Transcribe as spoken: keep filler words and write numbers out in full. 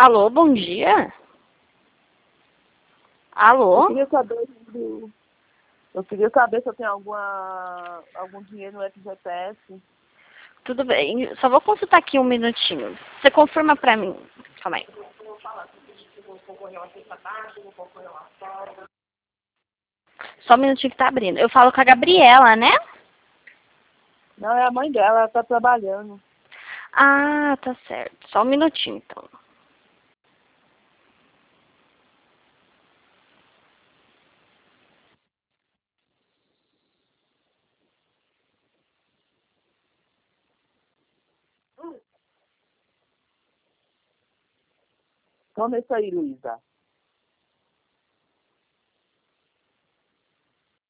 Alô, bom dia? Eu Alô? queria saber do... Eu queria saber se eu tenho alguma... algum dinheiro no F G T S. Tudo bem, só vou consultar aqui um minutinho. Você confirma pra mim. Calma aí. Só um minutinho que tá abrindo. Eu falo com a Gabriela, né? Não, é a mãe dela, ela tá trabalhando. Ah, tá certo. Só um minutinho, então. Toma isso aí, Luísa.